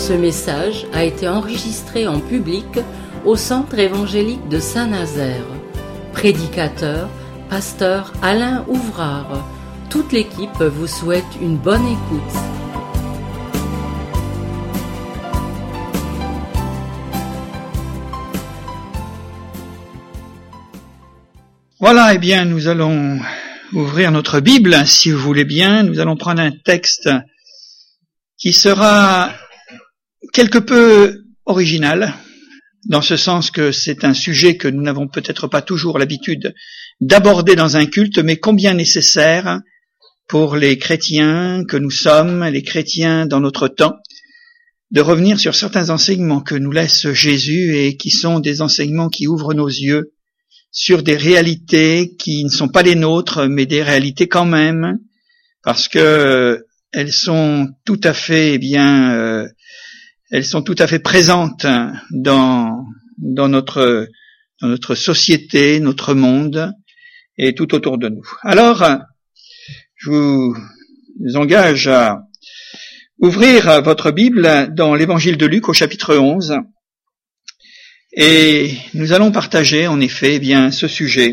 Ce message a été enregistré en public au Centre évangélique de Saint-Nazaire. Prédicateur, pasteur Alain Ouvrard. Toute l'équipe vous souhaite une bonne écoute. Voilà, eh bien, nous allons ouvrir notre Bible, si vous voulez bien. Nous allons prendre un texte qui sera quelque peu original, dans ce sens que c'est un sujet que nous n'avons peut-être pas toujours l'habitude d'aborder dans un culte, mais combien nécessaire pour les chrétiens que nous sommes, les chrétiens dans notre temps, de revenir sur certains enseignements que nous laisse Jésus et qui sont des enseignements qui ouvrent nos yeux sur des réalités qui ne sont pas les nôtres, mais des réalités quand même, parce que elles sont tout à fait, elles sont tout à fait présentes dans notre société, notre monde et tout autour de nous. Alors, je vous engage à ouvrir votre Bible dans l'Évangile de Luc au chapitre 11. Et nous allons partager en effet ce sujet.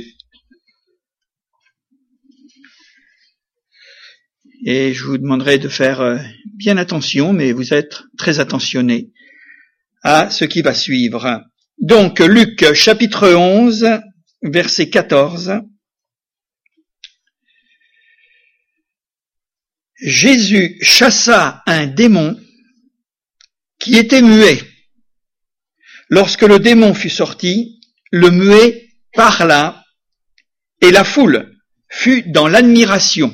Et je vous demanderai de faire bien attention, mais vous êtes très attentionnés à ce qui va suivre. Donc Luc chapitre 11, verset 14. Jésus chassa un démon qui était muet. Lorsque le démon fut sorti, le muet parla et la foule fut dans l'admiration.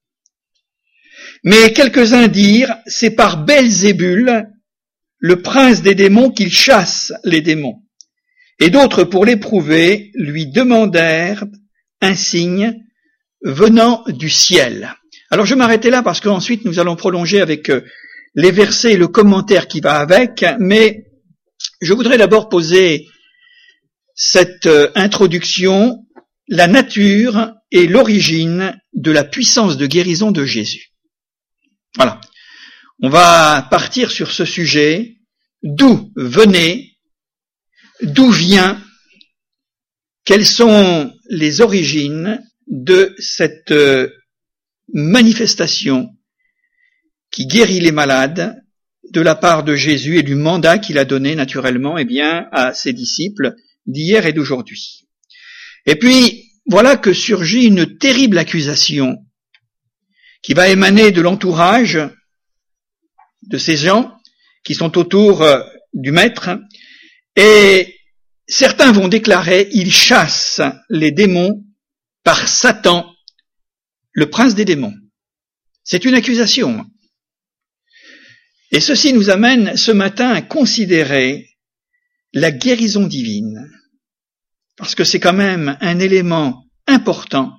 Mais quelques-uns dirent, c'est par Belzébul, le prince des démons, qu'il chasse les démons. Et d'autres, pour l'éprouver, lui demandèrent un signe venant du ciel. Alors je m'arrêtais là parce qu'ensuite nous allons prolonger avec les versets et le commentaire qui va avec, mais je voudrais d'abord poser cette introduction, la nature et l'origine de la puissance de guérison de Jésus. Voilà. On va partir sur ce sujet. D'où venait, d'où vient, quelles sont les origines de cette manifestation qui guérit les malades de la part de Jésus et du mandat qu'il a donné naturellement à ses disciples d'hier et d'aujourd'hui. Et puis, voilà que surgit une terrible accusation qui va émaner de l'entourage de ces gens qui sont autour du maître, et certains vont déclarer « Il chasse les démons par Satan, le prince des démons ». C'est une accusation. Et ceci nous amène ce matin à considérer la guérison divine, parce que c'est quand même un élément important.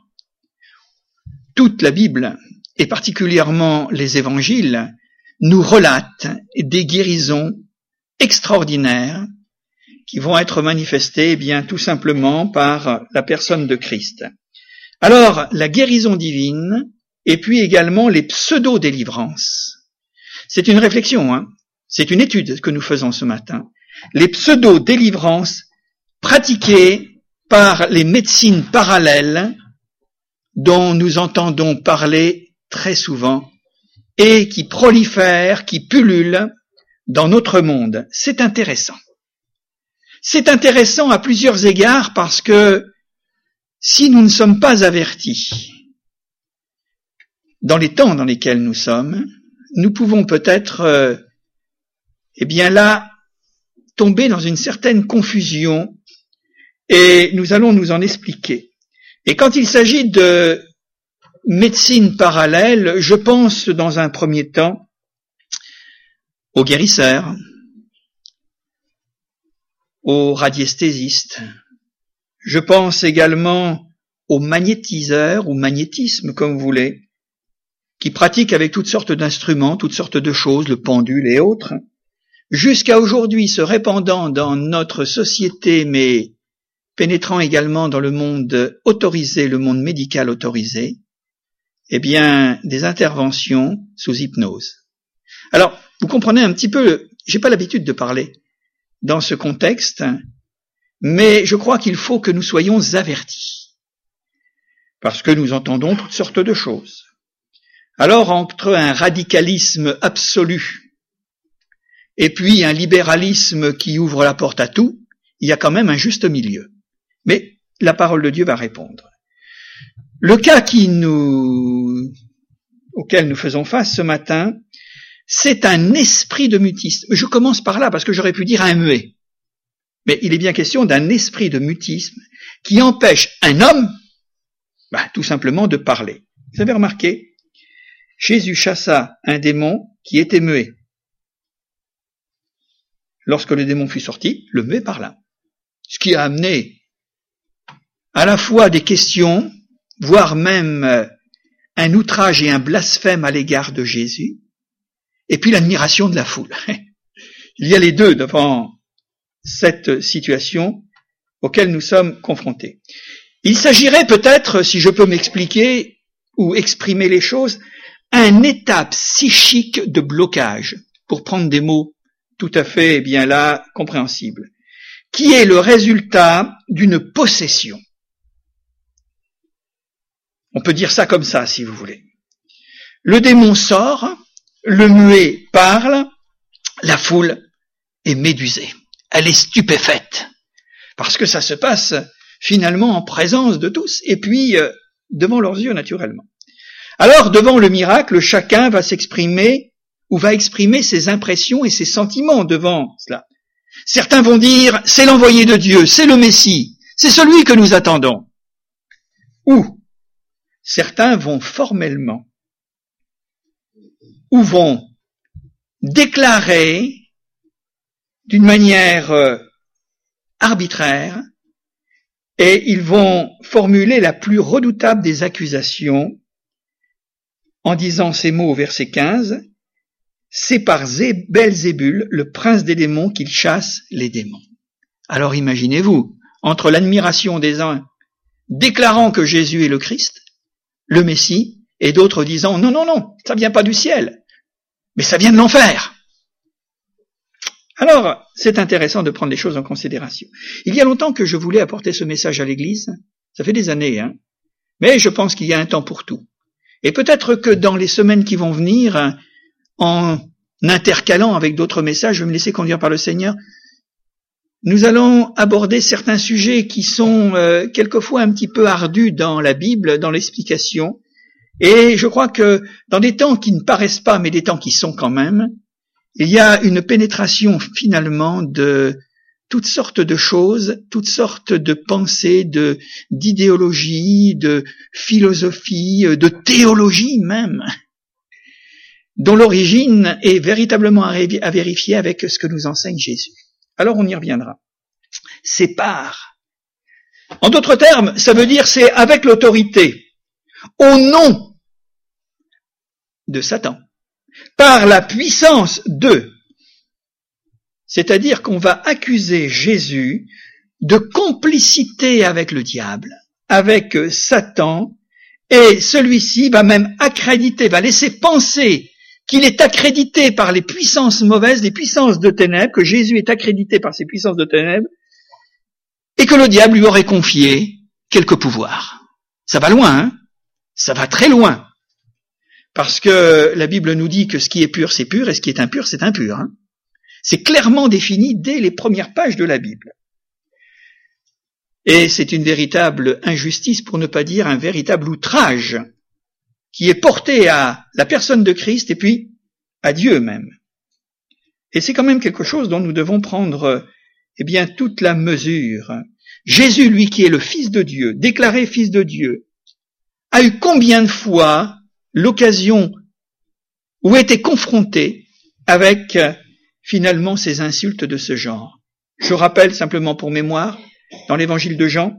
Toute la Bible, et particulièrement les évangiles, nous relatent des guérisons extraordinaires qui vont être manifestées tout simplement par la personne de Christ. Alors, la guérison divine, et puis également les pseudo-délivrances. C'est une réflexion, c'est une étude que nous faisons ce matin. Les pseudo-délivrances pratiquées par les médecines parallèles dont nous entendons parler très souvent et qui prolifèrent, qui pullulent dans notre monde. C'est intéressant. C'est intéressant à plusieurs égards parce que si nous ne sommes pas avertis dans les temps dans lesquels nous sommes, nous pouvons peut-être, là, tomber dans une certaine confusion et nous allons nous en expliquer. Et quand il s'agit de médecine parallèle, je pense dans un premier temps aux guérisseurs, aux radiesthésistes. Je pense également aux magnétiseurs, ou magnétisme comme vous voulez, qui pratiquent avec toutes sortes d'instruments, toutes sortes de choses, le pendule et autres, jusqu'à aujourd'hui se répandant dans notre société, mais pénétrant également dans le monde autorisé, le monde médical autorisé, des interventions sous hypnose. Alors, vous comprenez un petit peu J'ai pas l'habitude de parler dans ce contexte, mais je crois qu'il faut que nous soyons avertis, parce que nous entendons toutes sortes de choses. Alors, entre un radicalisme absolu et puis un libéralisme qui ouvre la porte à tout, il y a quand même un juste milieu. Mais la parole de Dieu va répondre. Le cas auquel nous faisons face ce matin, c'est un esprit de mutisme. Je commence par là parce que j'aurais pu dire un muet. Mais il est bien question d'un esprit de mutisme qui empêche un homme, tout simplement, de parler. Vous avez remarqué, Jésus chassa un démon qui était muet. Lorsque le démon fut sorti, le muet parla. Ce qui a amené à la fois des questions, voire même un outrage et un blasphème à l'égard de Jésus, et puis l'admiration de la foule. Il y a les deux devant cette situation auquel nous sommes confrontés. Il s'agirait peut-être, si je peux m'expliquer ou exprimer les choses, un état psychique de blocage, pour prendre des mots tout à fait bien là compréhensibles, qui est le résultat d'une possession. On peut dire ça comme ça, si vous voulez. Le démon sort, le muet parle, la foule est médusée. Elle est stupéfaite, parce que ça se passe finalement en présence de tous, et puis devant leurs yeux naturellement. Alors, devant le miracle, chacun va s'exprimer ou va exprimer ses impressions et ses sentiments devant cela. Certains vont dire, c'est l'envoyé de Dieu, c'est le Messie, c'est celui que nous attendons. Ou certains vont formellement ou vont déclarer d'une manière arbitraire, et ils vont formuler la plus redoutable des accusations en disant ces mots au verset 15, « C'est par Belzébul, le prince des démons, qu'il chasse les démons. » Alors imaginez-vous, entre l'admiration des uns déclarant que Jésus est le Christ, le Messie, et d'autres disant « Non, non, non, ça vient pas du ciel, mais ça vient de l'enfer. » Alors, c'est intéressant de prendre les choses en considération. Il y a longtemps que je voulais apporter ce message à l'Église, ça fait des années, mais je pense qu'il y a un temps pour tout. Et peut-être que dans les semaines qui vont venir, en intercalant avec d'autres messages, je vais me laisser conduire par le Seigneur, nous allons aborder certains sujets qui sont quelquefois un petit peu ardus dans la Bible, dans l'explication, et je crois que dans des temps qui ne paraissent pas, mais des temps qui sont quand même, il y a une pénétration finalement de toutes sortes de choses, toutes sortes de pensées, d'idéologie, de philosophie, de théologie même, dont l'origine est véritablement à vérifier avec ce que nous enseigne Jésus. Alors on y reviendra. C'est par. En d'autres termes, ça veut dire c'est avec l'autorité, au nom de Satan, par la puissance de. C'est-à-dire qu'on va accuser Jésus de complicité avec le diable, avec Satan, et celui-ci va même accréditer, va laisser penser qu'il est accrédité par les puissances mauvaises, les puissances de ténèbres, que Jésus est accrédité par ces puissances de ténèbres, et que le diable lui aurait confié quelques pouvoirs. Ça va loin, ça va très loin. Parce que la Bible nous dit que ce qui est pur, c'est pur, et ce qui est impur, c'est impur. C'est clairement défini dès les premières pages de la Bible. Et c'est une véritable injustice, pour ne pas dire un véritable outrage, qui est porté à la personne de Christ et puis à Dieu même. Et c'est quand même quelque chose dont nous devons prendre toute la mesure. Jésus, lui qui est le Fils de Dieu, déclaré Fils de Dieu, a eu combien de fois l'occasion où était confronté avec finalement ces insultes de ce genre. Je rappelle simplement pour mémoire, dans l'évangile de Jean,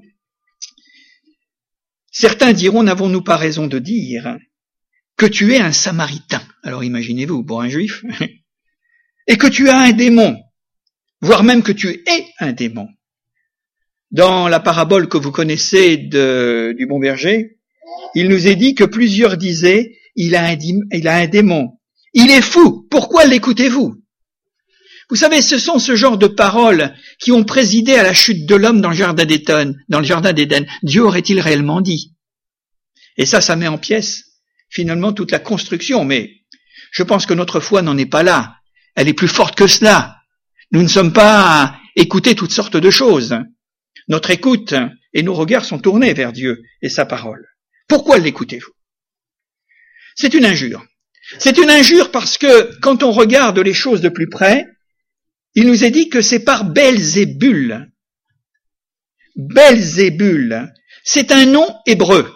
certains diront, n'avons-nous pas raison de dire que tu es un Samaritain? Alors imaginez-vous, pour un juif, et que tu as un démon, voire même que tu es un démon. Dans la parabole que vous connaissez du bon berger, il nous est dit que plusieurs disaient, il a un démon. Il est fou, pourquoi l'écoutez-vous? Vous savez, ce sont ce genre de paroles qui ont présidé à la chute de l'homme dans le jardin d'Éden. Dieu aurait-il réellement dit? Et ça met en pièces, finalement, toute la construction. Mais je pense que notre foi n'en est pas là. Elle est plus forte que cela. Nous ne sommes pas à écouter toutes sortes de choses. Notre écoute et nos regards sont tournés vers Dieu et sa parole. Pourquoi l'écoutez-vous? C'est une injure. C'est une injure parce que, quand on regarde les choses de plus près, il nous est dit que c'est par Belzébul. Belzébul, c'est un nom hébreu.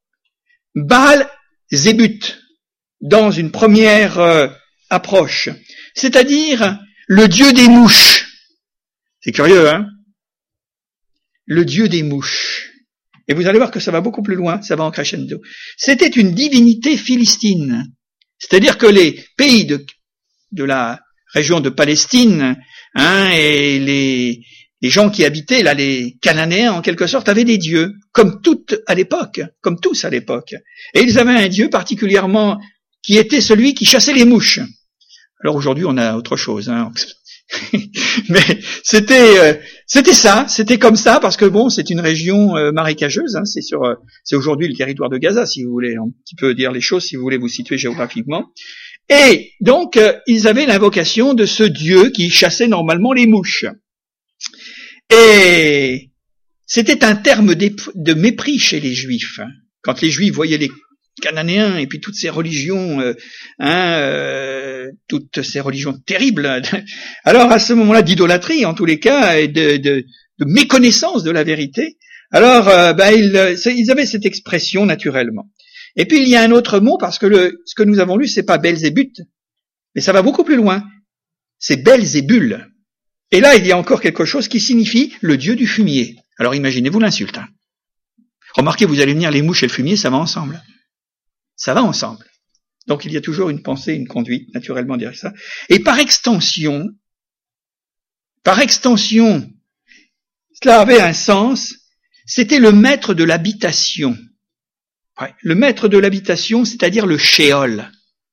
Baal-Zébut, dans une première approche, c'est-à-dire le dieu des mouches. C'est curieux, hein? Le dieu des mouches. Et vous allez voir que ça va beaucoup plus loin, ça va en crescendo. C'était une divinité philistine. C'est-à-dire que les pays de la région de Palestine, et les gens qui habitaient là, les Cananéens en quelque sorte, avaient des dieux, comme tous à l'époque. Et ils avaient un dieu particulièrement qui était celui qui chassait les mouches. Alors aujourd'hui on a autre chose, mais c'était ça, c'était comme ça, parce que bon, c'est une région marécageuse, c'est aujourd'hui le territoire de Gaza, si vous voulez un petit peu dire les choses, si vous voulez vous situer géographiquement. Et donc, ils avaient l'invocation de ce dieu qui chassait normalement les mouches. Et c'était un terme de mépris chez les Juifs. Quand les Juifs voyaient les Cananéens et puis toutes ces religions, toutes ces religions terribles, alors à ce moment-là d'idolâtrie, en tous les cas, et de méconnaissance de la vérité, alors ils avaient cette expression naturellement. Et puis il y a un autre mot, parce que ce que nous avons lu, c'est pas Belzébut, mais ça va beaucoup plus loin. C'est Belzébul. Et là, il y a encore quelque chose qui signifie le dieu du fumier. Alors imaginez-vous l'insulte. Remarquez, vous allez venir, les mouches et le fumier, ça va ensemble. Ça va ensemble. Donc il y a toujours une pensée, une conduite, naturellement derrière ça. Et par extension, cela avait un sens, c'était le maître de l'habitation. Ouais, le maître de l'habitation, c'est-à-dire le Sheol.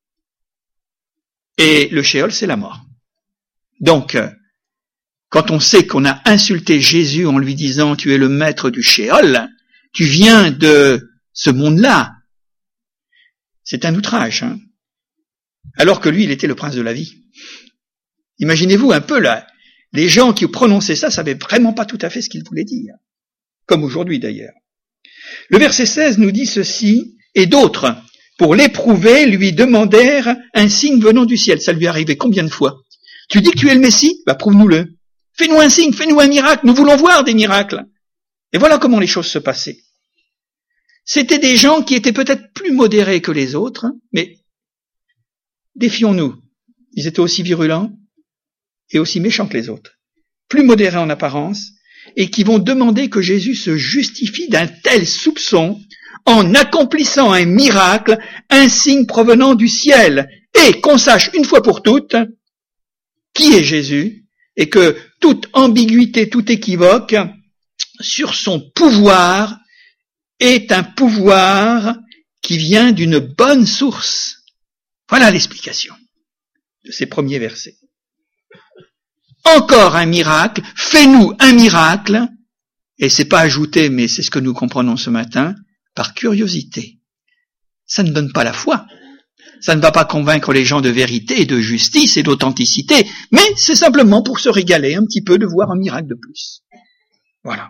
Et le Sheol, c'est la mort. Donc, quand on sait qu'on a insulté Jésus en lui disant « tu es le maître du Sheol », tu viens de ce monde-là, c'est un outrage. Alors que lui, il était le prince de la vie. Imaginez-vous un peu là, les gens qui prononçaient ça savaient vraiment pas tout à fait ce qu'ils voulaient dire. Comme aujourd'hui d'ailleurs. Le verset 16 nous dit ceci, et d'autres, pour l'éprouver, lui demandèrent un signe venant du ciel. Ça lui arrivait combien de fois? Tu dis que tu es le Messie? Prouve-nous-le. Fais-nous un signe, fais-nous un miracle, nous voulons voir des miracles. Et voilà comment les choses se passaient. C'était des gens qui étaient peut-être plus modérés que les autres, mais défions-nous. Ils étaient aussi virulents et aussi méchants que les autres. Plus modérés en apparence, et qui vont demander que Jésus se justifie d'un tel soupçon en accomplissant un miracle, un signe provenant du ciel, et qu'on sache une fois pour toutes qui est Jésus, et que toute ambiguïté, tout équivoque sur son pouvoir est un pouvoir qui vient d'une bonne source. Voilà l'explication de ces premiers versets. Encore un miracle, fais-nous un miracle, et c'est pas ajouté, mais c'est ce que nous comprenons ce matin, par curiosité. Ça ne donne pas la foi. Ça ne va pas convaincre les gens de vérité et de justice et d'authenticité, mais c'est simplement pour se régaler un petit peu de voir un miracle de plus. Voilà.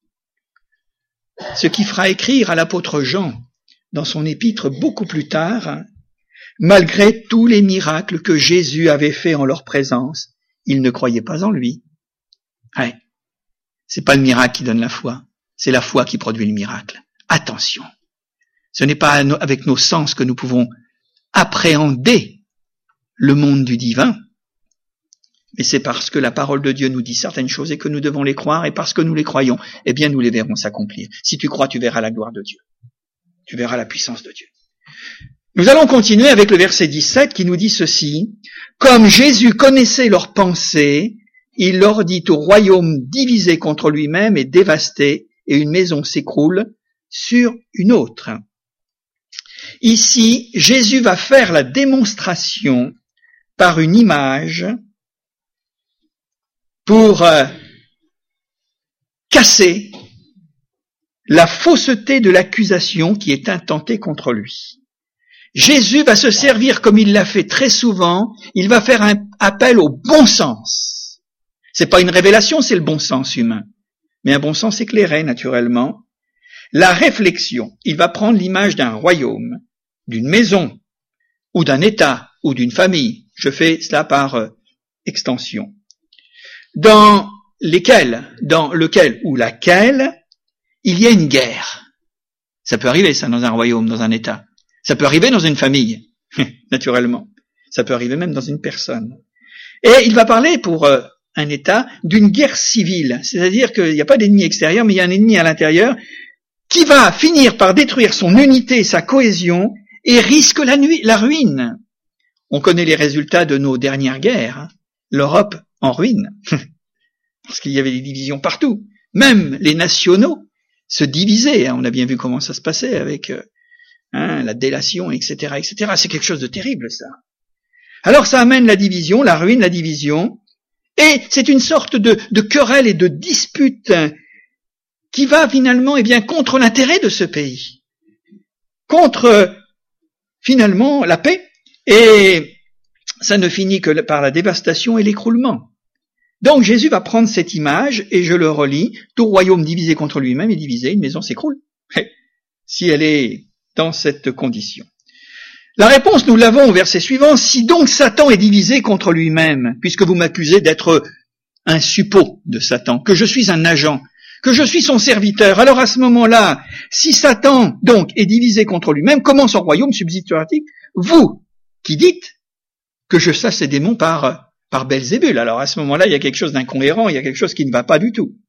Ce qui fera écrire à l'apôtre Jean, dans son épître beaucoup plus tard, malgré tous les miracles que Jésus avait faits en leur présence, ils ne croyaient pas en lui. Ouais. C'est pas le miracle qui donne la foi, c'est la foi qui produit le miracle. Attention. Ce n'est pas avec nos sens que nous pouvons appréhender le monde du divin, mais c'est parce que la parole de Dieu nous dit certaines choses et que nous devons les croire, et parce que nous les croyons, eh bien nous les verrons s'accomplir. Si tu crois, tu verras la gloire de Dieu. Tu verras la puissance de Dieu. Nous allons continuer avec le verset 17 qui nous dit ceci. Comme Jésus connaissait leurs pensées, il leur dit au royaume divisé contre lui-même et dévasté, et une maison s'écroule sur une autre. Ici, Jésus va faire la démonstration par une image pour casser la fausseté de l'accusation qui est intentée contre lui. Jésus va se servir, comme il l'a fait très souvent, il va faire un appel au bon sens. C'est pas une révélation, c'est le bon sens humain. Mais un bon sens éclairé, naturellement. La réflexion, il va prendre l'image d'un royaume, d'une maison, ou d'un État, ou d'une famille. Je fais cela par extension. Dans lequel ou laquelle, il y a une guerre. Ça peut arriver, ça, dans un royaume, dans un État. Ça peut arriver dans une famille, naturellement. Ça peut arriver même dans une personne. Et il va parler pour un État d'une guerre civile. C'est-à-dire qu'il n'y a pas d'ennemi extérieur, mais il y a un ennemi à l'intérieur qui va finir par détruire son unité, sa cohésion, et risque la ruine. On connaît les résultats de nos dernières guerres. Hein. L'Europe en ruine. Parce qu'il y avait des divisions partout. Même les nationaux se divisaient. Hein. On a bien vu comment ça se passait avec la délation, etc., etc. C'est quelque chose de terrible, ça. Alors ça amène la division, la ruine, la division. Et c'est une sorte de querelle et de dispute qui va finalement, contre l'intérêt de ce pays. Contre, finalement, la paix. Et ça ne finit que par la dévastation et l'écroulement. Donc Jésus va prendre cette image, et je le relis, tout royaume divisé contre lui-même est divisé, une maison s'écroule. Si elle est dans cette condition. La réponse, nous l'avons au verset suivant, si donc Satan est divisé contre lui-même, puisque vous m'accusez d'être un suppôt de Satan, que je suis un agent, que je suis son serviteur, alors à ce moment-là, si Satan donc est divisé contre lui-même, comment son royaume subsistera-t-il? Vous qui dites que je chasse ces démons par Belzébul. Alors à ce moment-là, il y a quelque chose d'incohérent, il y a quelque chose qui ne va pas du tout.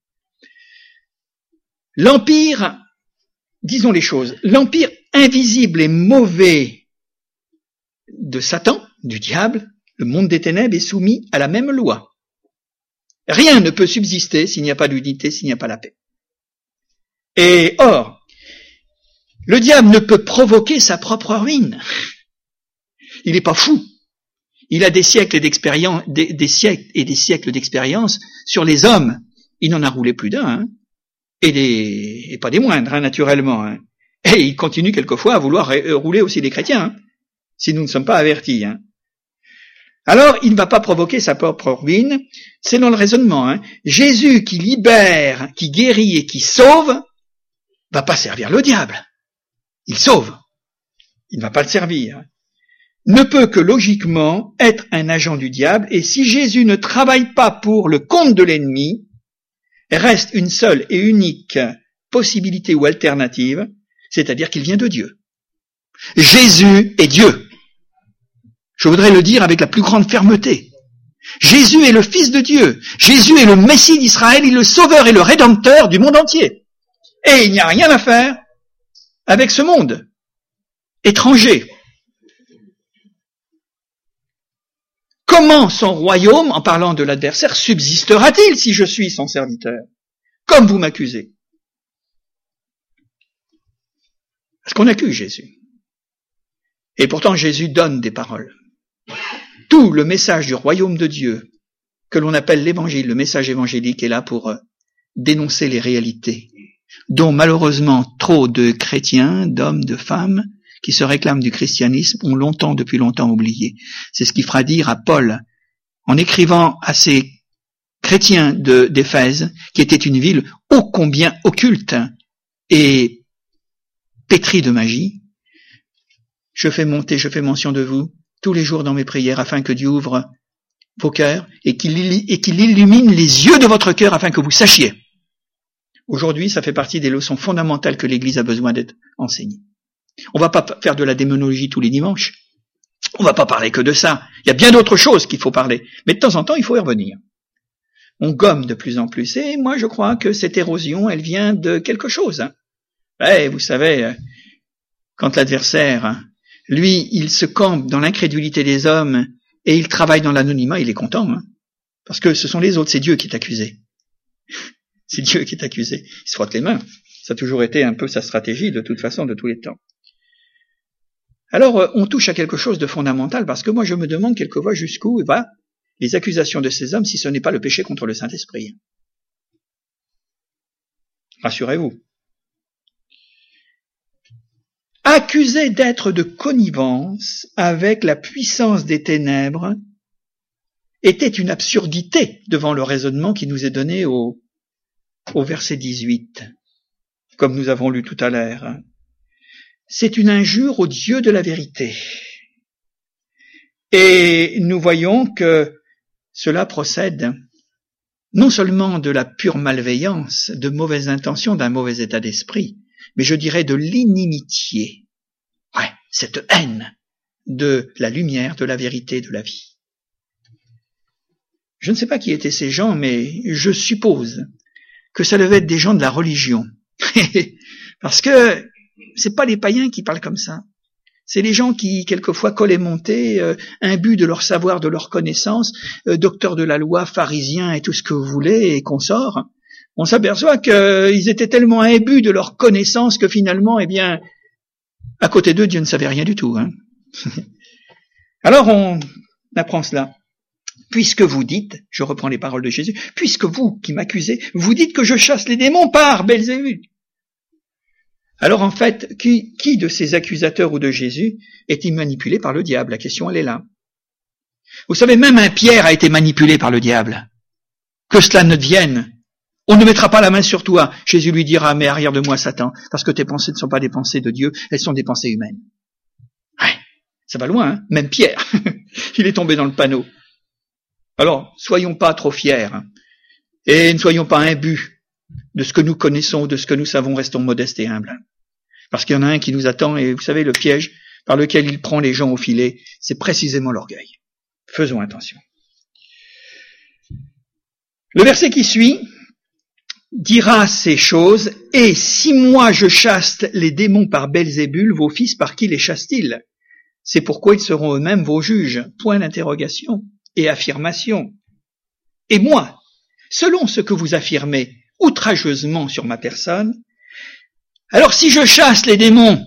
L'empire, disons les choses, l'empire invisible et mauvais de Satan, du diable, le monde des ténèbres est soumis à la même loi. Rien ne peut subsister s'il n'y a pas d'unité, s'il n'y a pas la paix. Et or, le diable ne peut provoquer sa propre ruine. Il n'est pas fou. Il a des siècles d'expérience, des siècles et des siècles d'expérience sur les hommes. Il n'en a roulé plus d'un, hein. Et pas des moindres, hein, naturellement. Hein. Et il continue quelquefois à vouloir rouler aussi les chrétiens, hein, si nous ne sommes pas avertis. Hein. Alors, il ne va pas provoquer sa propre ruine. C'est dans le raisonnement. Hein. Jésus qui libère, qui guérit et qui sauve, va pas servir le diable. Il sauve. Il ne va pas le servir. Ne peut que logiquement être un agent du diable, et si Jésus ne travaille pas pour le compte de l'ennemi, reste une seule et unique possibilité ou alternative, c'est-à-dire qu'il vient de Dieu. Jésus est Dieu. Je voudrais le dire avec la plus grande fermeté. Jésus est le Fils de Dieu. Jésus est le Messie d'Israël, il est le Sauveur et le Rédempteur du monde entier. Et il n'y a rien à faire avec ce monde étranger. Comment son royaume, en parlant de l'adversaire, subsistera-t-il si je suis son serviteur? Comme vous m'accusez. Parce qu'on accuse Jésus. Et pourtant Jésus donne des paroles. Tout le message du royaume de Dieu, que l'on appelle l'évangile, le message évangélique, est là pour dénoncer les réalités, dont malheureusement trop de chrétiens, d'hommes, de femmes, qui se réclament du christianisme, ont depuis longtemps oublié. C'est ce qui fera dire à Paul, en écrivant à ces chrétiens d'Éphèse, qui était une ville ô combien occulte et pétrie de magie, je fais mention de vous tous les jours dans mes prières, afin que Dieu ouvre vos cœurs et qu'il illumine les yeux de votre cœur, afin que vous sachiez. Aujourd'hui, ça fait partie des leçons fondamentales que l'Église a besoin d'être enseignée. On va pas faire de la démonologie tous les dimanches. On va pas parler que de ça. Il y a bien d'autres choses qu'il faut parler. Mais de temps en temps, il faut y revenir. On gomme de plus en plus. Et moi, je crois que cette érosion, elle vient de quelque chose. Ouais, vous savez, quand l'adversaire, lui, il se campe dans l'incrédulité des hommes et il travaille dans l'anonymat, il est content. Hein, parce que ce sont les autres, c'est Dieu qui est accusé. C'est Dieu qui est accusé. Il se frotte les mains. Ça a toujours été un peu sa stratégie, de toute façon, de tous les temps. Alors, on touche à quelque chose de fondamental, parce que moi, je me demande quelquefois jusqu'où va les accusations de ces hommes si ce n'est pas le péché contre le Saint-Esprit. Rassurez-vous. Accusé d'être de connivence avec la puissance des ténèbres était une absurdité devant le raisonnement qui nous est donné au verset 18, comme nous avons lu tout à l'heure. C'est une injure au Dieu de la vérité. Et nous voyons que cela procède non seulement de la pure malveillance, de mauvaises intentions, d'un mauvais état d'esprit, mais je dirais de l'inimitié. Ouais, cette haine de la lumière, de la vérité, de la vie. Je ne sais pas qui étaient ces gens, mais je suppose que ça devait être des gens de la religion. Parce que c'est pas les païens qui parlent comme ça. C'est les gens qui, quelquefois, collent et montaient, imbus de leur savoir, de leur connaissance, docteurs de la loi, pharisiens et tout ce que vous voulez, et consorts. On s'aperçoit qu'ils étaient tellement imbus de leur connaissance que finalement, eh bien, à côté d'eux, Dieu ne savait rien du tout. Hein. Alors, on apprend cela. Puisque vous dites, je reprends les paroles de Jésus, puisque vous qui m'accusez, vous dites que je chasse les démons par Belzébul. Alors en fait, qui de ces accusateurs ou de Jésus est-il manipulé par le diable? La question, elle est là. Vous savez, même un Pierre a été manipulé par le diable. Que cela ne devienne. On ne mettra pas la main sur toi. Jésus lui dira, mais arrière de moi, Satan, parce que tes pensées ne sont pas des pensées de Dieu, elles sont des pensées humaines. Ouais, ça va loin, hein. Même Pierre, il est tombé dans le panneau. Alors, soyons pas trop fiers, hein, et ne soyons pas imbus de ce que nous connaissons, de ce que nous savons, restons modestes et humbles. Parce qu'il y en a un qui nous attend, et vous savez, le piège par lequel il prend les gens au filet, c'est précisément l'orgueil. Faisons attention. Le verset qui suit dira ces choses, « Et si moi je chasse les démons par Belzébul, vos fils par qui les chassent-ils? C'est pourquoi ils seront eux-mêmes vos juges. » Point d'interrogation et affirmation. « Et moi, selon ce que vous affirmez outrageusement sur ma personne, alors si je chasse les démons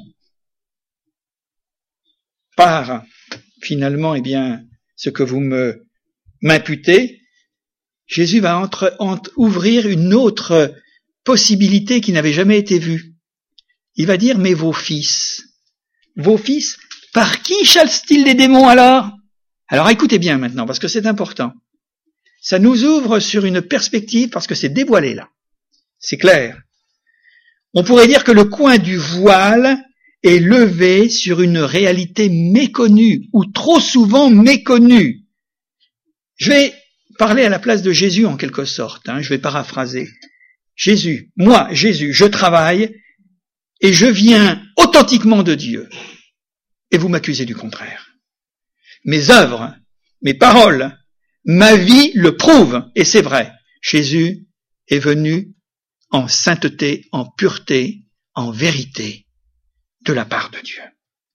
par, finalement, eh bien, ce que vous m'imputez, Jésus va ouvrir une autre possibilité qui n'avait jamais été vue. Il va dire, mais vos fils, par qui chassent-ils les démons alors? Alors écoutez bien maintenant, parce que c'est important. Ça nous ouvre sur une perspective, parce que c'est dévoilé là. C'est clair. On pourrait dire que le coin du voile est levé sur une réalité méconnue, ou trop souvent méconnue. Je vais parler à la place de Jésus en quelque sorte, je vais paraphraser. Jésus, je travaille et je viens authentiquement de Dieu. Et vous m'accusez du contraire. Mes œuvres, mes paroles, ma vie le prouvent, et c'est vrai. Jésus est venu en sainteté, en pureté, en vérité, de la part de Dieu.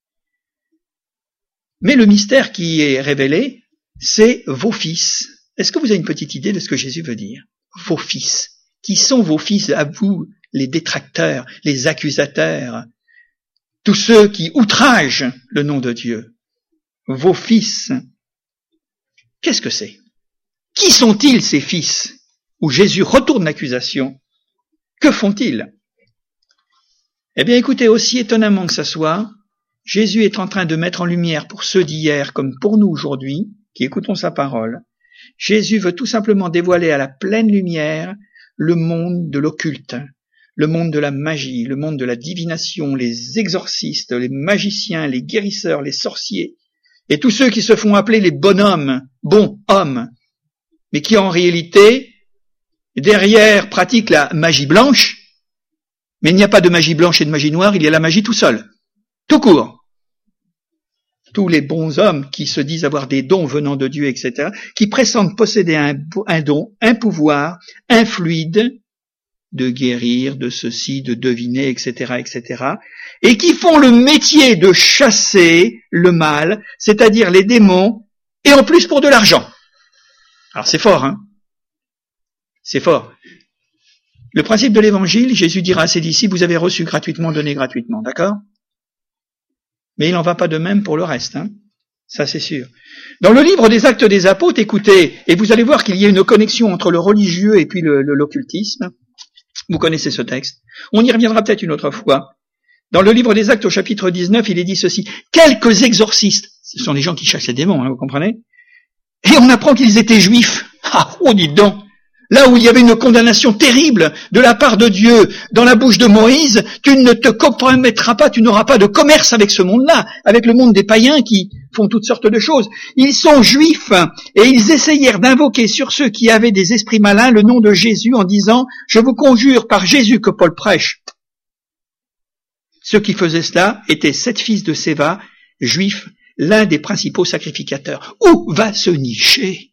Mais le mystère qui est révélé, c'est vos fils. Est-ce que vous avez une petite idée de ce que Jésus veut dire? Vos fils. Qui sont vos fils à vous, les détracteurs, les accusateurs, tous ceux qui outragent le nom de Dieu? Vos fils. Qu'est-ce que c'est? Qui sont-ils ces fils? Où Jésus retourne l'accusation. Que font-ils? Eh bien, écoutez, aussi étonnamment que ça soit, Jésus est en train de mettre en lumière pour ceux d'hier comme pour nous aujourd'hui, qui écoutons sa parole. Jésus veut tout simplement dévoiler à la pleine lumière le monde de l'occulte, le monde de la magie, le monde de la divination, les exorcistes, les magiciens, les guérisseurs, les sorciers, et tous ceux qui se font appeler les bons hommes, mais qui en réalité, derrière, pratiquent la magie blanche, mais il n'y a pas de magie blanche et de magie noire, il y a la magie tout seul, tout court. Tous les bons hommes qui se disent avoir des dons venant de Dieu, etc., qui présentent posséder un don, un pouvoir, un fluide, de guérir, de ceci, de deviner, etc., etc., et qui font le métier de chasser le mal, c'est-à-dire les démons, et en plus pour de l'argent. Alors c'est fort, hein? C'est fort. Le principe de l'évangile, Jésus dira à ses disciples, vous avez reçu gratuitement, donnez gratuitement, d'accord? Mais il n'en va pas de même pour le reste, hein? Ça, c'est sûr. Dans le livre des Actes des Apôtres, écoutez, et vous allez voir qu'il y a une connexion entre le religieux et puis l'occultisme. Vous connaissez ce texte. On y reviendra peut-être une autre fois. Dans le livre des Actes, au chapitre 19, il est dit ceci. Quelques exorcistes, ce sont les gens qui chassent les démons, hein, vous comprenez? Et on apprend qu'ils étaient juifs. Ah, oh, dites donc. Là où il y avait une condamnation terrible de la part de Dieu dans la bouche de Moïse, tu ne te compromettras pas, tu n'auras pas de commerce avec ce monde-là, avec le monde des païens qui font toutes sortes de choses. Ils sont juifs et ils essayèrent d'invoquer sur ceux qui avaient des esprits malins le nom de Jésus en disant « Je vous conjure par Jésus que Paul prêche ». Ceux qui faisaient cela étaient 7 fils de Séva, juifs, l'un des principaux sacrificateurs. Où va se nicher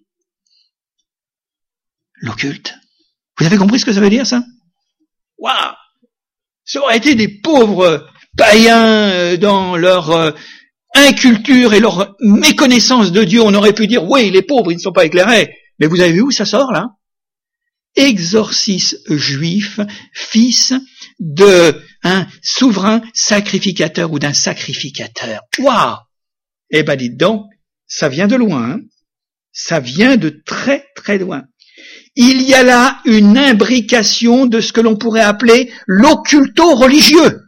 l'occulte? Vous avez compris ce que ça veut dire, ça? Waouh! Ça aurait été des pauvres païens dans leur inculture et leur méconnaissance de Dieu. On aurait pu dire, oui, les pauvres, ils ne sont pas éclairés. Mais vous avez vu où ça sort, là? Exorcisme juif, fils de un souverain sacrificateur ou d'un sacrificateur. Waouh! Eh ben, dites donc, ça vient de loin, hein? Ça vient de très, très loin. Il y a là une imbrication de ce que l'on pourrait appeler l'occulto religieux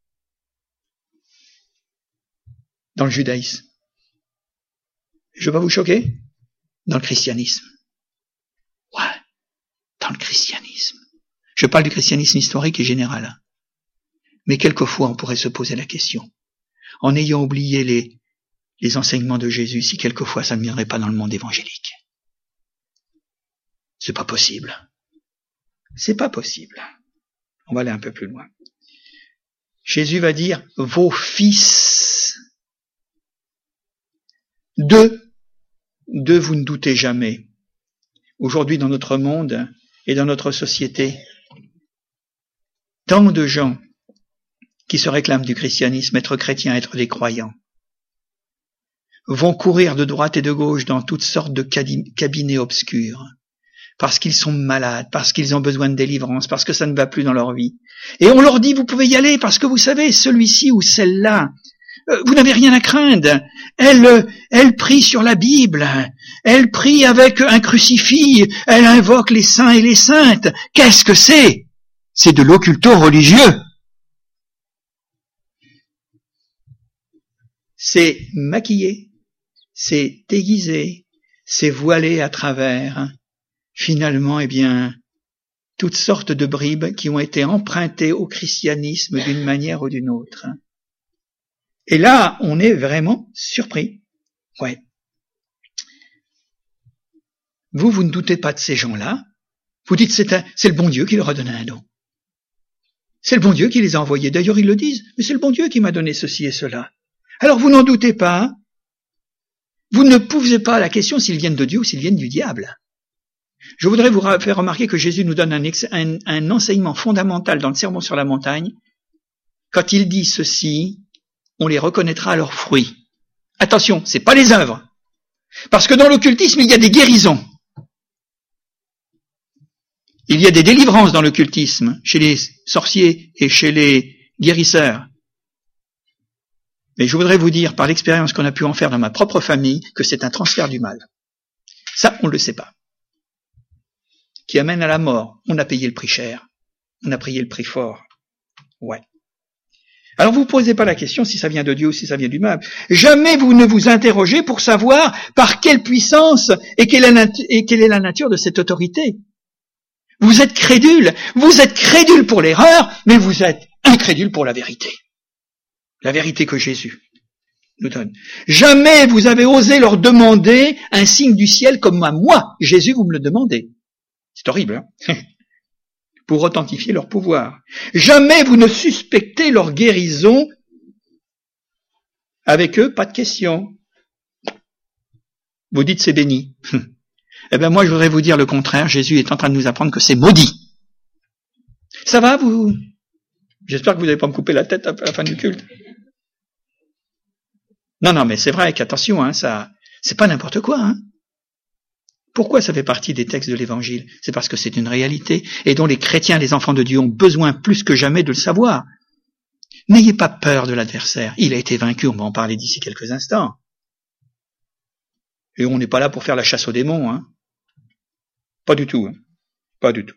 dans le judaïsme. Je vais pas vous choquer? Dans le christianisme. Ouais, dans le christianisme. Je parle du christianisme historique et général. Mais quelquefois, on pourrait se poser la question, en ayant oublié les enseignements de Jésus, si quelquefois ça ne viendrait pas dans le monde évangélique. C'est pas possible. C'est pas possible. On va aller un peu plus loin. Jésus va dire, vos fils. De vous ne doutez jamais. Aujourd'hui, dans notre monde et dans notre société, tant de gens qui se réclament du christianisme, être chrétiens, être des croyants, vont courir de droite et de gauche dans toutes sortes de cabinets obscurs, parce qu'ils sont malades, parce qu'ils ont besoin de délivrance, parce que ça ne va plus dans leur vie. Et on leur dit, vous pouvez y aller, parce que vous savez, celui-ci ou celle-là, vous n'avez rien à craindre. Elle prie sur la Bible, elle prie avec un crucifix, elle invoque les saints et les saintes. Qu'est-ce que c'est? C'est de l'occulto religieux. C'est maquillé, c'est déguisé, c'est voilé à travers, finalement, eh bien, toutes sortes de bribes qui ont été empruntées au christianisme d'une manière ou d'une autre. Et là, on est vraiment surpris. Ouais. Vous ne doutez pas de ces gens-là. Vous dites, c'est le bon Dieu qui leur a donné un don. C'est le bon Dieu qui les a envoyés. D'ailleurs, ils le disent, mais c'est le bon Dieu qui m'a donné ceci et cela. Alors, vous n'en doutez pas. Vous ne posez pas la question s'ils viennent de Dieu ou s'ils viennent du diable. Je voudrais vous faire remarquer que Jésus nous donne un enseignement fondamental dans le Sermon sur la montagne. Quand il dit ceci, on les reconnaîtra à leurs fruits. Attention, c'est pas les œuvres. Parce que dans l'occultisme, il y a des guérisons. Il y a des délivrances dans l'occultisme, chez les sorciers et chez les guérisseurs. Mais je voudrais vous dire, par l'expérience qu'on a pu en faire dans ma propre famille, que c'est un transfert du mal. Ça, on ne le sait pas. Qui amène à la mort. On a payé le prix cher. On a payé le prix fort. Ouais. Alors vous ne posez pas la question si ça vient de Dieu ou si ça vient du mal. Jamais vous ne vous interrogez pour savoir par quelle puissance et quelle est la nature de cette autorité. Vous êtes crédule. Vous êtes crédule pour l'erreur, mais vous êtes incrédule pour la vérité. La vérité que Jésus nous donne. Jamais vous avez osé leur demander un signe du ciel comme à moi, Jésus, vous me le demandez. C'est horrible, hein? Pour authentifier leur pouvoir. Jamais vous ne suspectez leur guérison. Avec eux, pas de question. Vous dites c'est béni. Eh bien moi je voudrais vous dire le contraire. Jésus est en train de nous apprendre que c'est maudit. Ça va vous? J'espère que vous n'allez pas me couper la tête à la fin du culte. Non, mais c'est vrai qu'attention, hein, ça, c'est pas n'importe quoi, hein. Pourquoi ça fait partie des textes de l'Évangile? C'est parce que c'est une réalité et dont les chrétiens, les enfants de Dieu, ont besoin plus que jamais de le savoir. N'ayez pas peur de l'adversaire. Il a été vaincu, on va en parler d'ici quelques instants. Et on n'est pas là pour faire la chasse aux démons, hein. Pas du tout, hein. Pas du tout.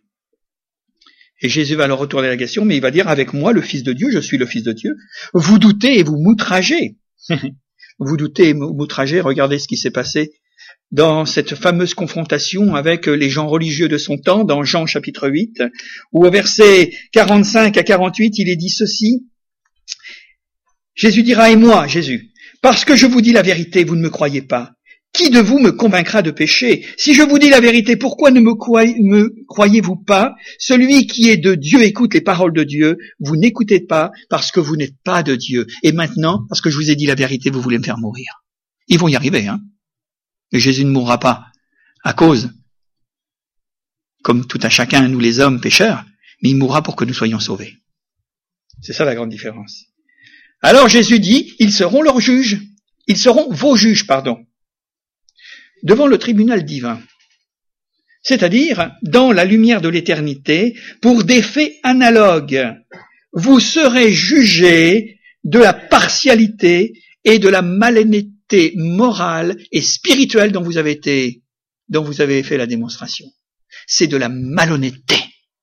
Et Jésus va leur retourner la question, mais il va dire, avec moi, le Fils de Dieu, je suis le Fils de Dieu, vous doutez et vous m'outragez. Vous doutez et m'outragez, regardez ce qui s'est passé dans cette fameuse confrontation avec les gens religieux de son temps, dans Jean chapitre 8, où au verset 45 à 48, il est dit ceci. Jésus dira, et moi, Jésus, parce que je vous dis la vérité, vous ne me croyez pas. Qui de vous me convaincra de péché? Si je vous dis la vérité, pourquoi ne me croyez-vous pas? Celui qui est de Dieu écoute les paroles de Dieu. Vous n'écoutez pas parce que vous n'êtes pas de Dieu. Et maintenant, parce que je vous ai dit la vérité, vous voulez me faire mourir. Ils vont y arriver, hein. Mais Jésus ne mourra pas à cause, comme tout un chacun, nous les hommes pécheurs, mais il mourra pour que nous soyons sauvés. C'est ça la grande différence. Alors Jésus dit, ils seront leurs juges. Ils seront vos juges, devant le tribunal divin, c'est-à-dire dans la lumière de l'éternité, pour des faits analogues. Vous serez jugés de la partialité et de la malhonnêteté morale et spirituelle dont vous avez fait la démonstration. C'est de la malhonnêteté,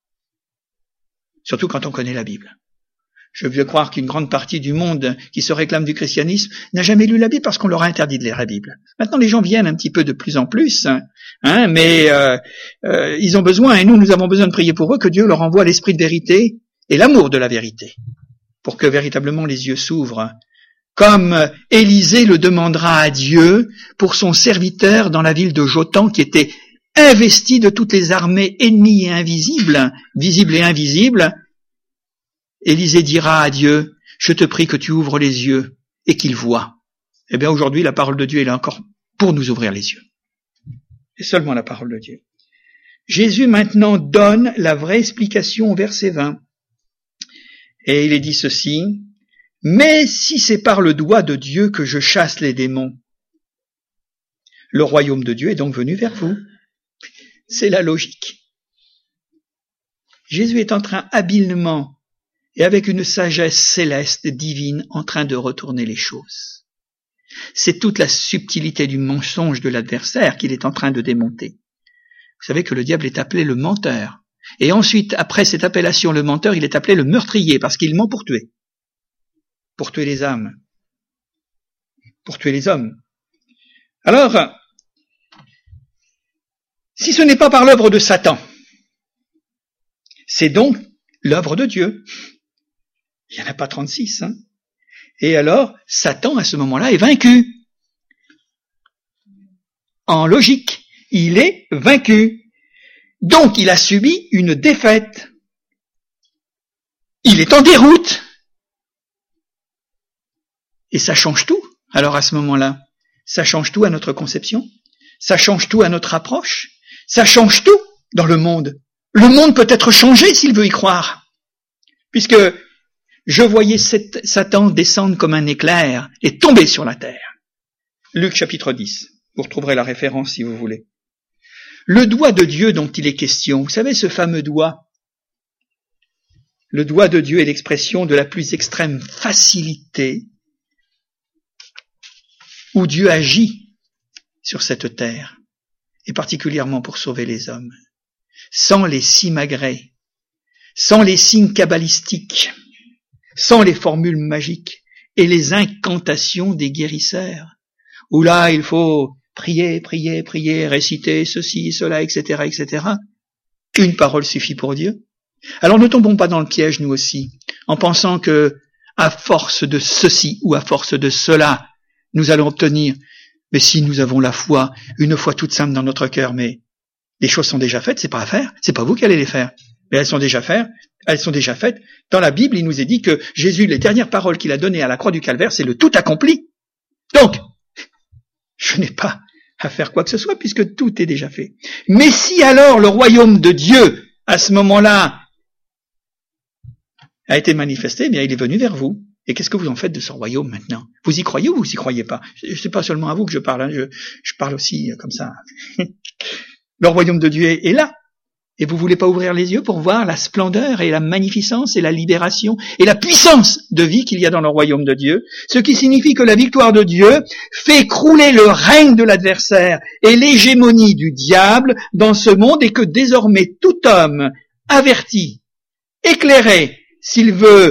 surtout quand on connaît la Bible. Je veux croire qu'une grande partie du monde qui se réclame du christianisme n'a jamais lu la Bible parce qu'on leur a interdit de lire la Bible. Maintenant, les gens viennent un petit peu de plus en plus, mais ils ont besoin, et nous avons besoin de prier pour eux, que Dieu leur envoie l'esprit de vérité et l'amour de la vérité, pour que véritablement les yeux s'ouvrent, comme Élisée le demandera à Dieu pour son serviteur dans la ville de Jotham, qui était investi de toutes les armées ennemies et invisibles, visibles et invisibles. Élisée dira à Dieu, je te prie que tu ouvres les yeux et qu'il voie. Eh bien, aujourd'hui, la parole de Dieu est là encore pour nous ouvrir les yeux. Et seulement la parole de Dieu. Jésus maintenant donne la vraie explication au verset 20. Et il est dit ceci, mais si c'est par le doigt de Dieu que je chasse les démons, le royaume de Dieu est donc venu vers vous. C'est la logique. Jésus est en train habilement et avec une sagesse céleste, divine, en train de retourner les choses. C'est toute la subtilité du mensonge de l'adversaire qu'il est en train de démonter. Vous savez que le diable est appelé le menteur. Et ensuite, après cette appellation, le menteur, il est appelé le meurtrier, parce qu'il ment pour tuer. Pour tuer les âmes. Pour tuer les hommes. Alors, si ce n'est pas par l'œuvre de Satan, c'est donc l'œuvre de Dieu. Il n'y en a pas 36, hein. Et alors, Satan, à ce moment-là, est vaincu. En logique, il est vaincu. Donc, il a subi une défaite. Il est en déroute. Et ça change tout. Alors, à ce moment-là, ça change tout à notre conception. Ça change tout à notre approche. Ça change tout dans le monde. Le monde peut être changé s'il veut y croire. Puisque je voyais Satan descendre comme un éclair et tomber sur la terre. Luc chapitre 10. Vous retrouverez la référence si vous voulez. Le doigt de Dieu dont il est question, vous savez ce fameux doigt. Le doigt de Dieu est l'expression de la plus extrême facilité où Dieu agit sur cette terre, et particulièrement pour sauver les hommes. Sans les simagrées, sans les signes kabbalistiques, sans les formules magiques et les incantations des guérisseurs, où là il faut prier, prier, prier, réciter ceci, cela, etc., etc. Une parole suffit pour Dieu. Alors ne tombons pas dans le piège nous aussi, en pensant que à force de ceci ou à force de cela, nous allons obtenir. Mais si nous avons la foi, une foi toute simple dans notre cœur, mais les choses sont déjà faites, c'est pas à faire, c'est pas vous qui allez les faire. Mais elles sont déjà faites. Dans la Bible, il nous est dit que Jésus, les dernières paroles qu'il a données à la croix du Calvaire, c'est le tout accompli. Donc, je n'ai pas à faire quoi que ce soit puisque tout est déjà fait. Mais si alors le royaume de Dieu, à ce moment-là, a été manifesté, eh bien il est venu vers vous. Et qu'est-ce que vous en faites de ce royaume maintenant? Vous y croyez ou vous y croyez pas? C'est pas seulement à vous que je parle, hein, je parle aussi comme ça. Le royaume de Dieu est là. Et vous voulez pas ouvrir les yeux pour voir la splendeur et la magnificence et la libération et la puissance de vie qu'il y a dans le royaume de Dieu, ce qui signifie que la victoire de Dieu fait crouler le règne de l'adversaire et l'hégémonie du diable dans ce monde, et que désormais tout homme averti, éclairé, s'il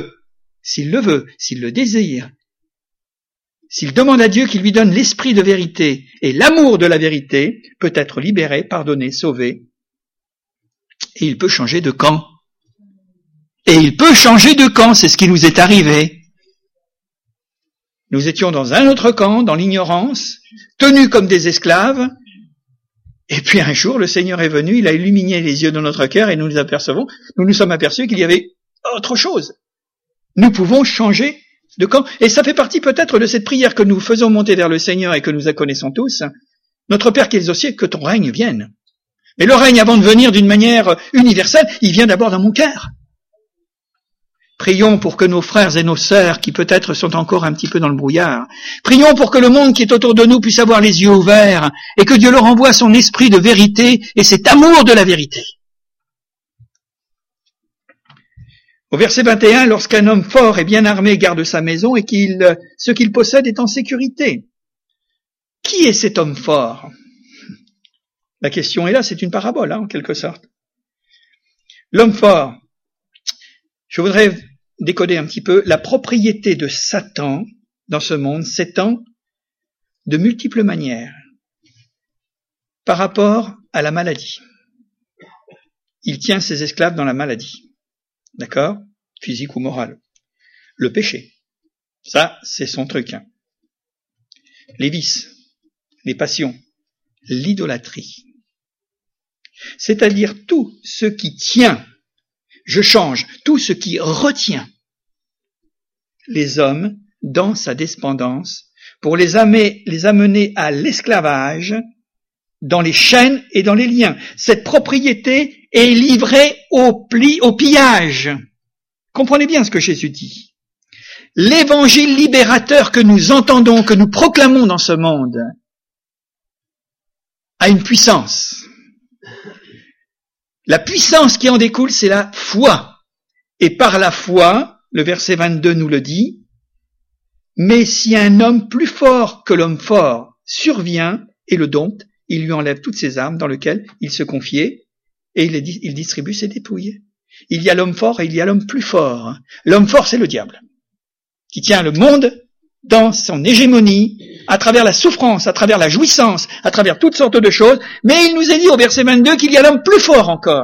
le désire, s'il demande à Dieu qu'il lui donne l'esprit de vérité et l'amour de la vérité, peut être libéré, pardonné, sauvé. Et il peut changer de camp. Et il peut changer de camp, c'est ce qui nous est arrivé. Nous étions dans un autre camp, dans l'ignorance, tenus comme des esclaves, et puis un jour, le Seigneur est venu, il a illuminé les yeux de notre cœur, et nous nous sommes aperçus qu'il y avait autre chose. Nous pouvons changer de camp. Et ça fait partie peut-être de cette prière que nous faisons monter vers le Seigneur et que nous connaissons tous. Notre Père qui es aux cieux, que ton règne vienne. Mais le règne, avant de venir d'une manière universelle, il vient d'abord dans mon cœur. Prions pour que nos frères et nos sœurs, qui peut-être sont encore un petit peu dans le brouillard, prions pour que le monde qui est autour de nous puisse avoir les yeux ouverts et que Dieu leur envoie son esprit de vérité et cet amour de la vérité. Au verset 21, lorsqu'un homme fort et bien armé garde sa maison et ce qu'il possède est en sécurité. Qui est cet homme fort ? La question est là, c'est une parabole, en quelque sorte. L'homme fort, je voudrais décoder un petit peu, la propriété de Satan dans ce monde s'étend de multiples manières par rapport à la maladie. Il tient ses esclaves dans la maladie, d'accord ? Physique ou morale. Le péché, ça c'est son truc. Les vices, les passions, l'idolâtrie. C'est-à-dire tout ce qui tient, je change, tout ce qui retient les hommes dans sa dépendance pour les amener à l'esclavage, dans les chaînes et dans les liens. Cette propriété est livrée au pillage. Comprenez bien ce que Jésus dit. L'évangile libérateur que nous entendons, que nous proclamons dans ce monde, a une puissance. La puissance qui en découle, c'est la foi. Et par la foi, le verset 22 nous le dit, mais si un homme plus fort que l'homme fort survient et le dompte, il lui enlève toutes ses armes dans lesquelles il se confiait et il distribue ses dépouilles. Il y a l'homme fort et il y a l'homme plus fort. L'homme fort, c'est le diable, qui tient le monde dans son hégémonie, à travers la souffrance, à travers la jouissance, à travers toutes sortes de choses, mais il nous est dit au verset 22 qu'il y a l'homme plus fort encore.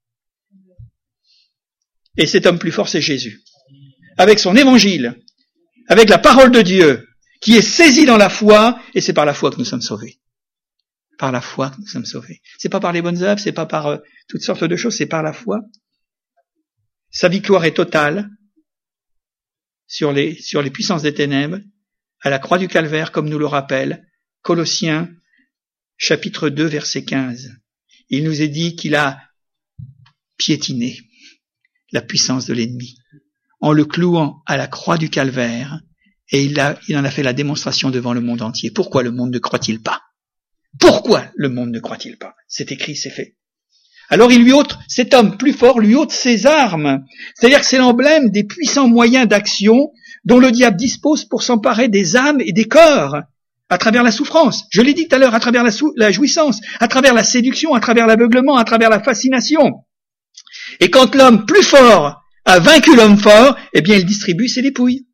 Et cet homme plus fort, c'est Jésus. Avec son évangile, avec la parole de Dieu, qui est saisie dans la foi, et c'est par la foi que nous sommes sauvés. Par la foi que nous sommes sauvés. C'est pas par les bonnes œuvres, c'est pas par toutes sortes de choses, c'est par la foi. Sa victoire est totale sur les puissances des ténèbres, à la croix du calvaire, comme nous le rappelle Colossiens, chapitre 2, verset 15. Il nous est dit qu'il a piétiné la puissance de l'ennemi, en le clouant à la croix du calvaire, et il en a fait la démonstration devant le monde entier. Pourquoi le monde ne croit-il pas ? Pourquoi le monde ne croit-il pas ? C'est écrit, c'est fait. Alors il lui ôte, cet homme plus fort lui ôte ses armes. C'est-à-dire que c'est l'emblème des puissants moyens d'action dont le diable dispose pour s'emparer des âmes et des corps, à travers la souffrance. Je l'ai dit tout à l'heure, à travers la jouissance, à travers la séduction, à travers l'aveuglement, à travers la fascination. Et quand l'homme plus fort a vaincu l'homme fort, eh bien il distribue ses dépouilles.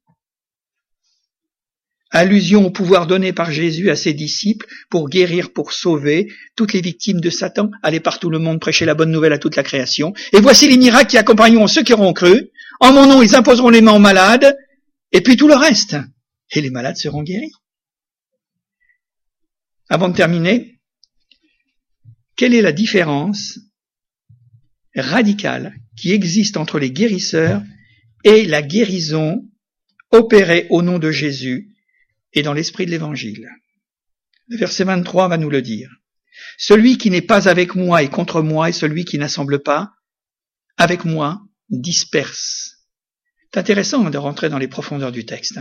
Allusion au pouvoir donné par Jésus à ses disciples pour guérir, pour sauver toutes les victimes de Satan. Allez partout le monde prêcher la bonne nouvelle à toute la création. Et voici les miracles qui accompagneront ceux qui auront cru. En mon nom, ils imposeront les mains aux malades, et puis tout le reste. Et les malades seront guéris. Avant de terminer, quelle est la différence radicale qui existe entre les guérisseurs et la guérison opérée au nom de Jésus et dans l'esprit de l'Évangile? Le verset 23 va nous le dire. Celui qui n'est pas avec moi est contre moi, et celui qui n'assemble pas avec moi disperse. C'est intéressant de rentrer dans les profondeurs du texte.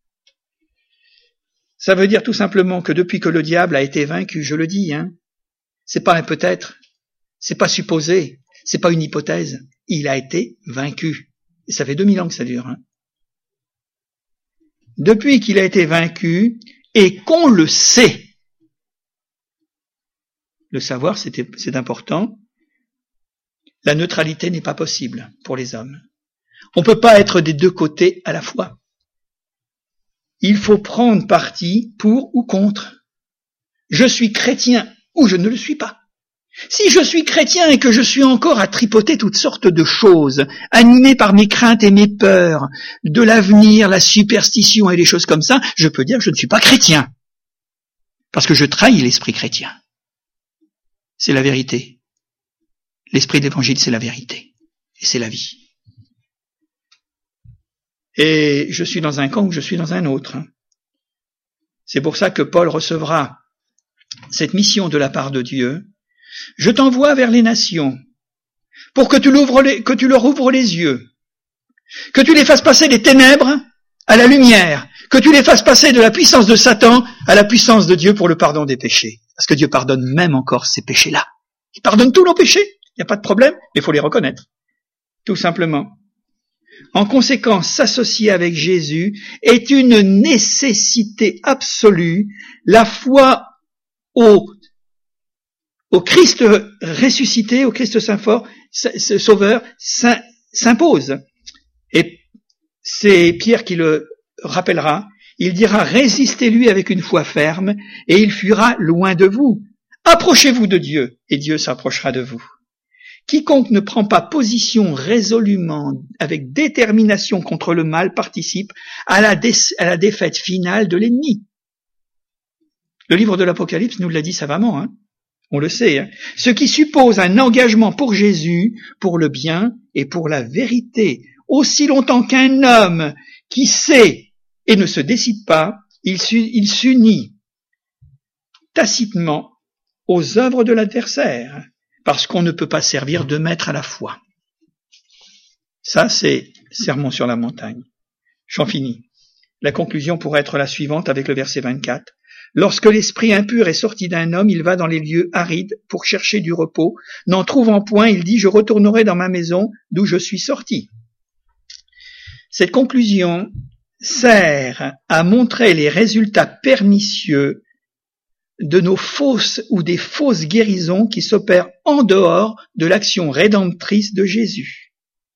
Ça veut dire tout simplement que depuis que le diable a été vaincu, je le dis, c'est pas un peut-être, c'est pas supposé, c'est pas une hypothèse. Il a été vaincu. Et ça fait 2000 ans que ça dure. Hein. Depuis qu'il a été vaincu et qu'on le sait, le savoir c'est important, la neutralité n'est pas possible pour les hommes. On ne peut pas être des deux côtés à la fois. Il faut prendre parti pour ou contre. Je suis chrétien ou je ne le suis pas. Si je suis chrétien et que je suis encore à tripoter toutes sortes de choses, animé par mes craintes et mes peurs, de l'avenir, la superstition et les choses comme ça, je peux dire que je ne suis pas chrétien. Parce que je trahis l'esprit chrétien. C'est la vérité. L'esprit d'évangile, c'est la vérité. Et c'est la vie. Et je suis dans un camp ou je suis dans un autre. C'est pour ça que Paul recevra cette mission de la part de Dieu. Je t'envoie vers les nations pour que tu leur ouvres les yeux, que tu les fasses passer des ténèbres à la lumière, que tu les fasses passer de la puissance de Satan à la puissance de Dieu pour le pardon des péchés. Parce que Dieu pardonne même encore ces péchés-là. Il pardonne tous nos péchés, il n'y a pas de problème, mais il faut les reconnaître, tout simplement. En conséquence, s'associer avec Jésus est une nécessité absolue. La foi au Christ ressuscité, au Christ Sauveur, s'impose. Et c'est Pierre qui le rappellera. Il dira, résistez-lui avec une foi ferme, et il fuira loin de vous. Approchez-vous de Dieu, et Dieu s'approchera de vous. Quiconque ne prend pas position résolument, avec détermination contre le mal, participe à la défaite finale de l'ennemi. Le livre de l'Apocalypse nous l'a dit savamment, hein. On le sait. Hein. Ce qui suppose un engagement pour Jésus, pour le bien et pour la vérité. Aussi longtemps qu'un homme qui sait et ne se décide pas, il s'unit tacitement aux œuvres de l'adversaire. Parce qu'on ne peut pas servir deux maîtres à la fois. Ça, c'est Sermon sur la montagne. J'en finis. La conclusion pourrait être la suivante avec le verset 24. Lorsque l'esprit impur est sorti d'un homme, il va dans les lieux arides pour chercher du repos. N'en trouvant point, il dit, je retournerai dans ma maison d'où je suis sorti. Cette conclusion sert à montrer les résultats pernicieux de nos fausses ou des fausses guérisons qui s'opèrent en dehors de l'action rédemptrice de Jésus.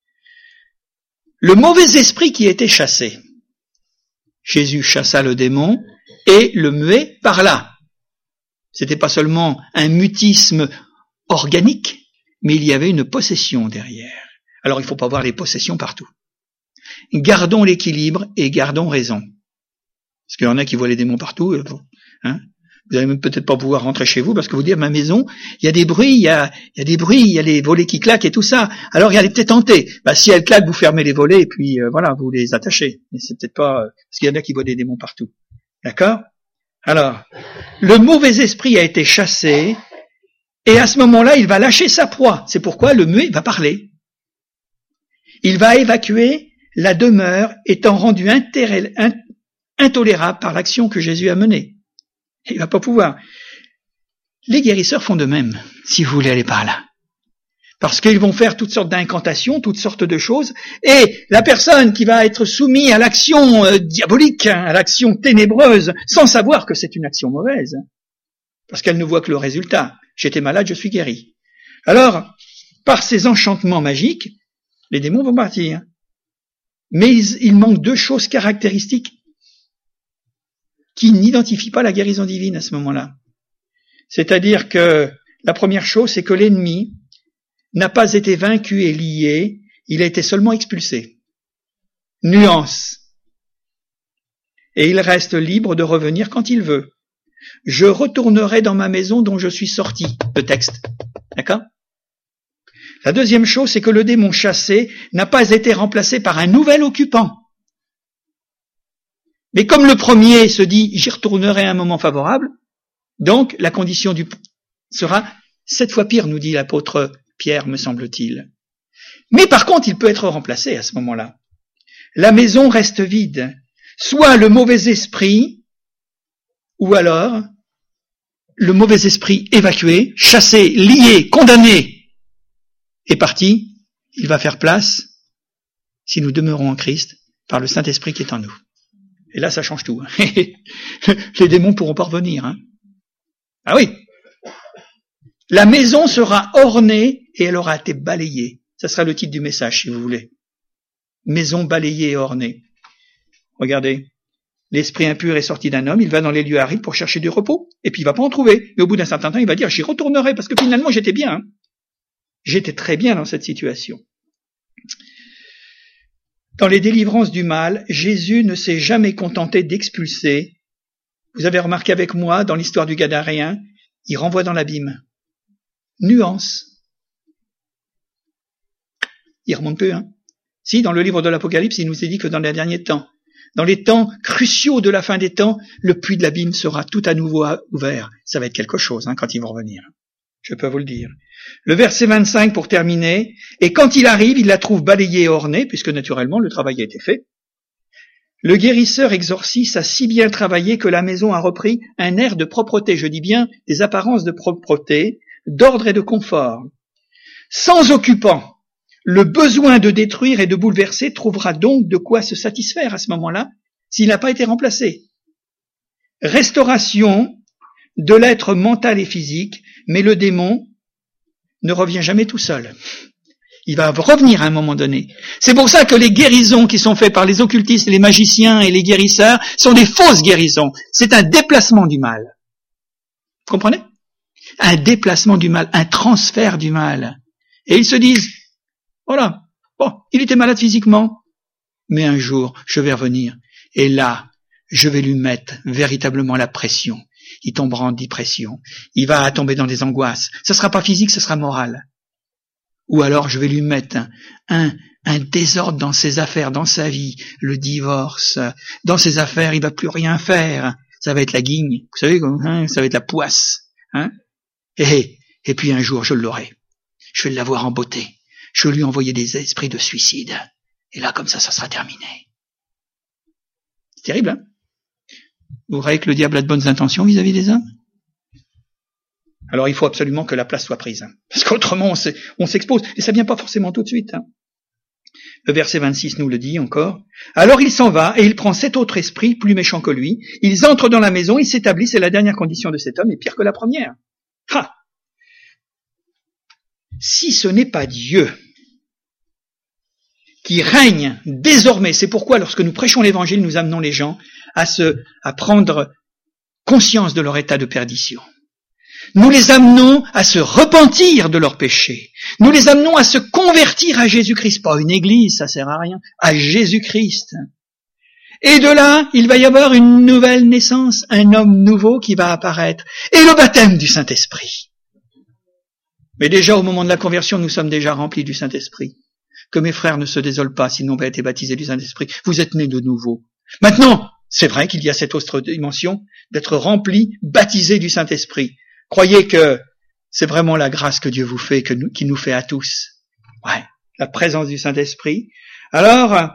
Le mauvais esprit qui était chassé. Jésus chassa le démon et le muet parla. C'était pas seulement un mutisme organique, mais il y avait une possession derrière. Alors il faut pas voir les possessions partout. Gardons l'équilibre et gardons raison. Parce qu'il y en a qui voient les démons partout, hein. Vous allez même peut-être pas pouvoir rentrer chez vous parce que vous dites, ma maison, il y a des bruits, il y a les volets qui claquent et tout ça. Alors il y a les peut-être tentés. Si elles claquent, vous fermez les volets et puis voilà, vous les attachez. Mais c'est peut-être pas parce qu'il y en a qui voient des démons partout. D'accord? Alors, le mauvais esprit a été chassé et à ce moment-là, il va lâcher sa proie. C'est pourquoi le muet va parler. Il va évacuer la demeure étant rendue intolérable par l'action que Jésus a menée. Il va pas pouvoir. Les guérisseurs font de même, si vous voulez aller par là. Parce qu'ils vont faire toutes sortes d'incantations, toutes sortes de choses, et la personne qui va être soumise à l'action diabolique, à l'action ténébreuse, sans savoir que c'est une action mauvaise, parce qu'elle ne voit que le résultat. J'étais malade, je suis guéri. Alors, par ces enchantements magiques, les démons vont partir. Mais il manque deux choses caractéristiques qui n'identifie pas la guérison divine à ce moment-là. C'est-à-dire que la première chose, c'est que l'ennemi n'a pas été vaincu et lié, il a été seulement expulsé. Nuance. Et il reste libre de revenir quand il veut. Je retournerai dans ma maison dont je suis sorti. Le texte. D'accord ? La deuxième chose, c'est que le démon chassé n'a pas été remplacé par un nouvel occupant. Mais comme le premier se dit, j'y retournerai à un moment favorable, donc la condition sera 7 fois pire, nous dit l'apôtre Pierre, me semble-t-il. Mais par contre, il peut être remplacé à ce moment-là. La maison reste vide. Soit le mauvais esprit, ou alors le mauvais esprit évacué, chassé, lié, condamné, est parti, il va faire place, si nous demeurons en Christ, par le Saint-Esprit qui est en nous. Et là, ça change tout. Les démons pourront pas revenir. Hein. Ah oui. La maison sera ornée et elle aura été balayée. Ça sera le titre du message, si vous voulez. Maison balayée et ornée. Regardez. L'esprit impur est sorti d'un homme, il va dans les lieux arides pour chercher du repos, et puis il va pas en trouver. Mais au bout d'un certain temps, il va dire, j'y retournerai, parce que finalement, j'étais bien. Hein. J'étais très bien dans cette situation. Dans les délivrances du mal, Jésus ne s'est jamais contenté d'expulser. Vous avez remarqué avec moi, dans l'histoire du Gadaréen, il renvoie dans l'abîme. Nuance. Il remonte peu, hein. Si, dans le livre de l'Apocalypse, il nous est dit que dans les derniers temps, dans les temps cruciaux de la fin des temps, le puits de l'abîme sera tout à nouveau ouvert. Ça va être quelque chose, hein, quand ils vont revenir. Je peux vous le dire. Le verset 25 pour terminer. Et quand il arrive, il la trouve balayée et ornée, puisque naturellement le travail a été fait. Le guérisseur exorciste a si bien travaillé que la maison a repris un air de propreté, je dis bien des apparences de propreté, d'ordre et de confort. Sans occupant, le besoin de détruire et de bouleverser trouvera donc de quoi se satisfaire à ce moment-là, s'il n'a pas été remplacé. Restauration de l'être mental et physique, mais le démon ne revient jamais tout seul. Il va revenir à un moment donné. C'est pour ça que les guérisons qui sont faites par les occultistes, les magiciens et les guérisseurs sont des fausses guérisons. C'est un déplacement du mal. Vous comprenez ? Un déplacement du mal, un transfert du mal. Et ils se disent, voilà, bon, il était malade physiquement, mais un jour, je vais revenir. Et là, je vais lui mettre véritablement la pression. Il tombera en dépression. Il va tomber dans des angoisses. Ça sera pas physique, ça sera moral. Ou alors, je vais lui mettre un désordre dans ses affaires, dans sa vie, le divorce. Dans ses affaires, il va plus rien faire. Ça va être la guigne. Vous savez, hein, ça va être la poisse. Hein, et puis un jour, je l'aurai. Je vais l'avoir en beauté. Je vais lui envoyer des esprits de suicide. Et là, comme ça sera terminé. C'est terrible, hein? Vous croyez que le diable a de bonnes intentions vis-à-vis des hommes? Alors il faut absolument que la place soit prise. Hein, parce qu'autrement, on s'expose. Et ça vient pas forcément tout de suite. Hein. Le verset 26 nous le dit encore. Alors il s'en va et il prend 7 autres esprits plus méchants que lui. Ils entrent dans la maison, ils s'établissent et la dernière condition de cet homme est pire que la première. Ha! Si ce n'est pas Dieu qui règne désormais, c'est pourquoi lorsque nous prêchons l'évangile, nous amenons les gens à prendre conscience de leur état de perdition. Nous les amenons à se repentir de leurs péchés. Nous les amenons à se convertir à Jésus-Christ. Pas une église, ça sert à rien. À Jésus-Christ. Et de là, il va y avoir une nouvelle naissance, un homme nouveau qui va apparaître. Et le baptême du Saint-Esprit. Mais déjà, au moment de la conversion, nous sommes déjà remplis du Saint-Esprit. Que mes frères ne se désolent pas s'ils n'ont pas été baptisés du Saint-Esprit. Vous êtes nés de nouveau. Maintenant, c'est vrai qu'il y a cette autre dimension d'être rempli, baptisé du Saint-Esprit. Croyez que c'est vraiment la grâce que Dieu vous fait, qui nous fait à tous. Ouais, la présence du Saint-Esprit. Alors,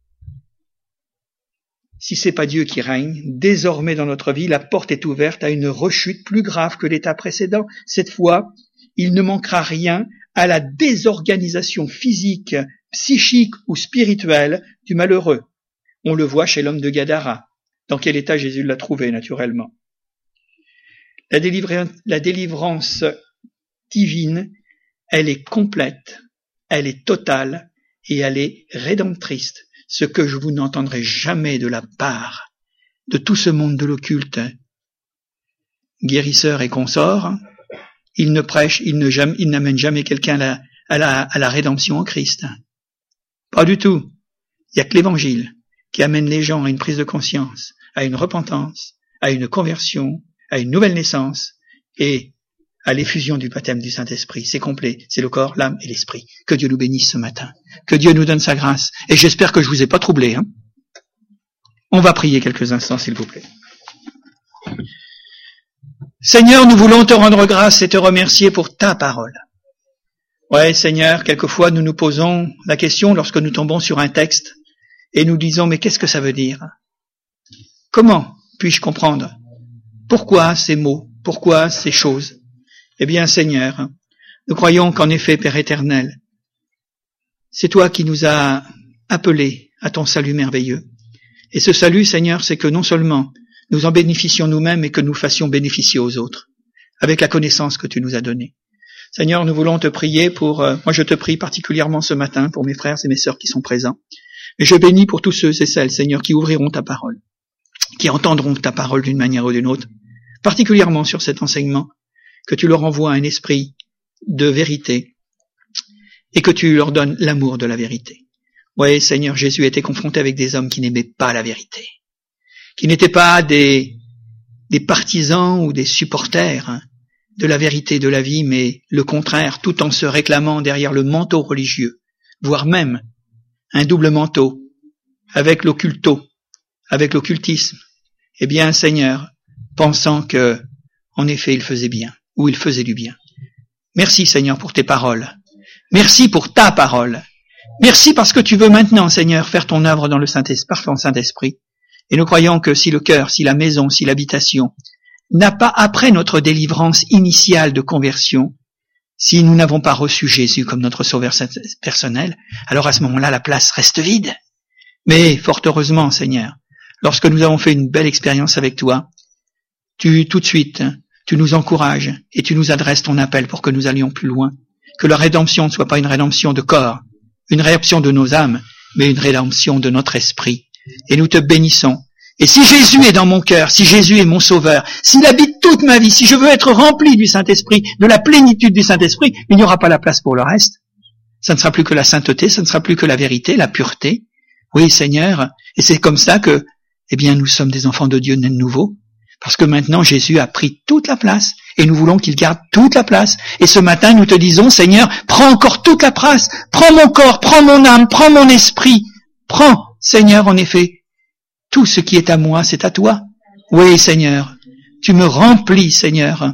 si c'est pas Dieu qui règne, désormais dans notre vie, la porte est ouverte à une rechute plus grave que l'état précédent. Cette fois, il ne manquera rien à la désorganisation physique, psychique ou spirituelle du malheureux. On le voit chez l'homme de Gadara. Dans quel état Jésus l'a trouvé, naturellement. La délivrance divine, elle est complète, elle est totale et elle est rédemptrice. Ce que vous n'entendrez jamais de la part de tout ce monde de l'occulte, guérisseurs et consorts, ils ne prêchent, ils n'amènent jamais quelqu'un à la rédemption en Christ. Pas du tout. Il n'y a que l'Évangile qui amène les gens à une prise de conscience, à une repentance, à une conversion, à une nouvelle naissance et à l'effusion du baptême du Saint-Esprit. C'est complet, c'est le corps, l'âme et l'esprit. Que Dieu nous bénisse ce matin. Que Dieu nous donne sa grâce. Et j'espère que je vous ai pas troublé. Hein. On va prier quelques instants, s'il vous plaît. Seigneur, nous voulons te rendre grâce et te remercier pour ta parole. Ouais, Seigneur, quelquefois nous nous posons la question lorsque nous tombons sur un texte et nous disons, mais qu'est-ce que ça veut dire? Comment puis-je comprendre? Pourquoi ces mots? Pourquoi ces choses? Eh bien, Seigneur, nous croyons qu'en effet, Père éternel, c'est toi qui nous as appelés à ton salut merveilleux. Et ce salut, Seigneur, c'est que non seulement nous en bénéficions nous-mêmes, mais que nous fassions bénéficier aux autres, avec la connaissance que tu nous as donnée. Seigneur, nous voulons te prier pour, moi je te prie particulièrement ce matin pour mes frères et mes sœurs qui sont présents. Et je bénis pour tous ceux et celles, Seigneur, qui ouvriront ta parole, qui entendront ta parole d'une manière ou d'une autre, particulièrement sur cet enseignement, que tu leur envoies un esprit de vérité et que tu leur donnes l'amour de la vérité. Oui, Seigneur, Jésus était confronté avec des hommes qui n'aimaient pas la vérité, qui n'étaient pas des partisans ou des supporters de la vérité de la vie, mais le contraire, tout en se réclamant derrière le manteau religieux, voire même un double manteau, avec l'occultisme. Eh bien, Seigneur, pensant que, en effet, il faisait bien, ou il faisait du bien. Merci, Seigneur, pour tes paroles. Merci pour ta parole. Merci parce que tu veux maintenant, Seigneur, faire ton œuvre dans le Saint-Esprit, par ton Saint-Esprit. Et nous croyons que si le cœur, si la maison, si l'habitation n'a pas, après notre délivrance initiale de conversion, si nous n'avons pas reçu Jésus comme notre sauveur personnel, alors à ce moment-là, la place reste vide. Mais, fort heureusement, Seigneur, lorsque nous avons fait une belle expérience avec toi, tout de suite, tu nous encourages et tu nous adresses ton appel pour que nous allions plus loin. Que la rédemption ne soit pas une rédemption de corps, une rédemption de nos âmes, mais une rédemption de notre esprit. Et nous te bénissons. Et si Jésus est dans mon cœur, si Jésus est mon sauveur, s'il habite toute ma vie, si je veux être rempli du Saint-Esprit, de la plénitude du Saint-Esprit, il n'y aura pas la place pour le reste. Ça ne sera plus que la sainteté, ça ne sera plus que la vérité, la pureté. Oui, Seigneur, et c'est comme ça que, eh bien, nous sommes des enfants de Dieu nés de nouveau. Parce que maintenant, Jésus a pris toute la place, et nous voulons qu'il garde toute la place. Et ce matin, nous te disons, Seigneur, prends encore toute la place, prends mon corps, prends mon âme, prends mon esprit, prends, Seigneur, en effet, tout ce qui est à moi, c'est à toi. Oui, Seigneur, tu me remplis, Seigneur,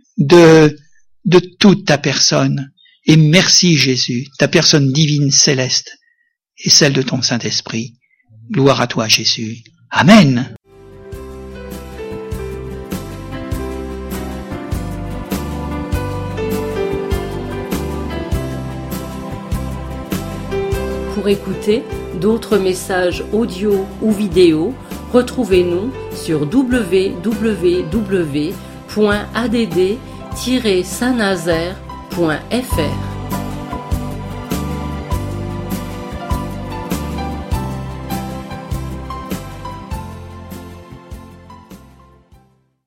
de toute ta personne. Et merci, Jésus, ta personne divine, céleste, et celle de ton Saint-Esprit. Gloire à toi, Jésus. Amen. Pour écouter d'autres messages audio ou vidéo, retrouvez-nous sur www.add-saint-nazaire.fr.